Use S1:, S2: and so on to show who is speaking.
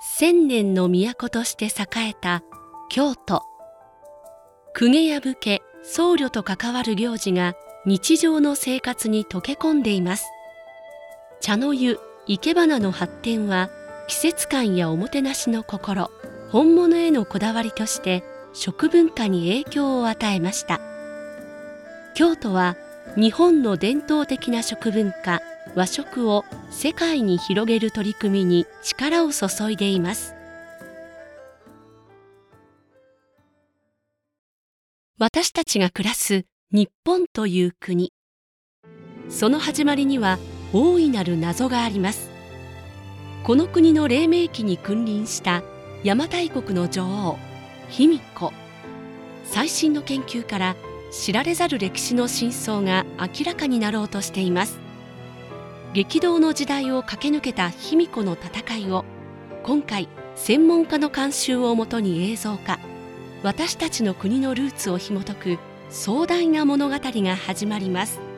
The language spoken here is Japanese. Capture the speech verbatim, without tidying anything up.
S1: 千年の都として栄えた京都。公家や武家、僧侶と関わる行事が日常の生活に溶け込んでいます。茶の湯、生け花の発展は、季節感やおもてなしの心、本物へのこだわりとして食文化に影響を与えました。京都は日本の伝統的な食文化、和食を世界に広げる取り組みに力を注いでいます。私たちが暮らす日本という国、その始まりには大いなる謎があります。この国の黎明期に君臨した邪馬台国の女王卑弥呼。最新の研究から知られざる歴史の真相が明らかになろうとしています。激動の時代を駆け抜けた卑弥呼の戦いを今回専門家の監修をもとに映像化。私たちの国のルーツを紐解く壮大な物語が始まります。